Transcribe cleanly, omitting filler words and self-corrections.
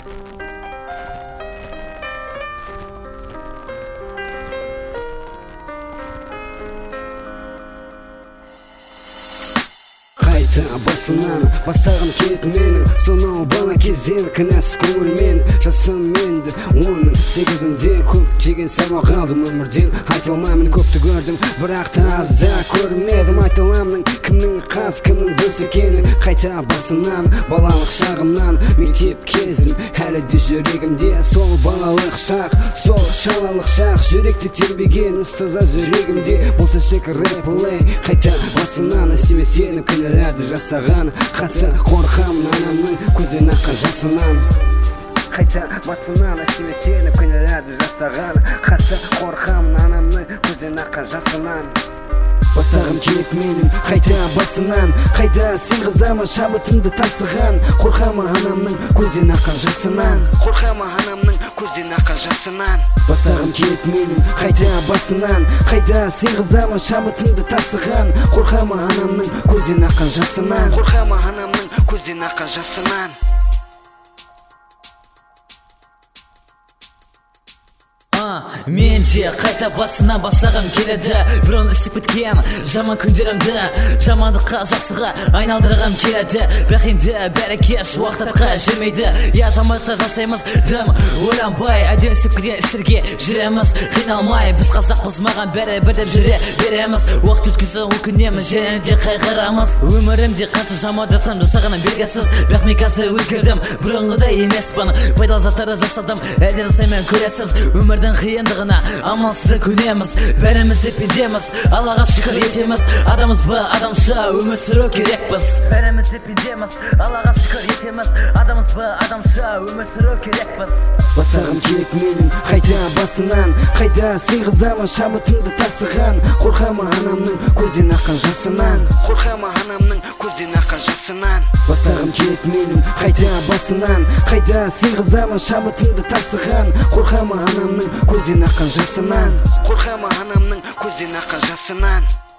Қайта басынан бастағым келіп менің сонау бала кезден кінәсіз көңілмен жасым енді 18-інде көптеген сабақ алдым өмірден. Айта алмаймын көпті көрдім, бірақ та аз да көрмедім. Айта аламын кімнің қас, кімнің дос екенін. Қайта басынан балалық шағымнан мектеп кезім әлі де жүрегімде. Сол балалық шақ, сол шалалық шақ, жүректі тербеген ұстаза жүрегімде. Болса шекер реплей қайта басынан істеме сені күнәларды жасаған. Қатты қорқамын анамның көзден аққан жасынан. Қайта басынан істеме сені күнәларды жасаған. Қатты қорқамын анамның көзден аққан жасынан. Бастағым келіп менің қайта басынан, қайда сыйғызамын шабытымды тасыған. Қорқамын анамның көзден аққан жасынан. Қорқамын анамның көзден аққан жасынан. Бастағым келіп менің қайта басынан, қайда сыйғызамын шабытымды тасыған. Қорқамын анамның көзден аққан жасынан. Қорқамын анамның көзден аққан жасынан. Мен де қайта басына басағым келеді. Бұрын істеп кеткен жаман күндерімді жамандыққа жақсыға айналдырғым келеді. Бірақ енді бәрі кеш уақытқа жүрмейді. Я жамандықта жасаймыз дым ойланбай, әден істеп кеткен істерге жүреміз қиналмай. Біз қазақпыз, маған бәрі бір деп жүре береміз. Уақыт өткізіп өкінеміз, және де қайғырамыз. Өмірімде қанша жамандықтан жасағаным белгісіз, бірақ мен қазір өзгердім, бұрынғыдай емеспін. Пайдалы заттарды жасадым, әлде жасаймын көресіз. Өмірдің қиындығына амалсыз көнеміз, бәріміз де пендеміз, Аллаға шүкір етеміз. Адамыз ба адамша өмір сүру керекпіз. Бәріміз де пендеміз, Аллаға шүкір етеміз. Адамыз ба адамша өмір сүру керекпіз. Бастағым келіп менің қайта басынан, қайда сыйғызамын шабытымды тасыған. Қорқамын анамның көзден аққан жасынан. Қорқамын анамның көзден аққан жасынан. Бастағым келіп менің қайта басынан, қайда сыйғызамын шабытымды тасыған. Қорқамын анамның көзден аққан жасынан. Қорқамын анамның көзден аққан жасынан.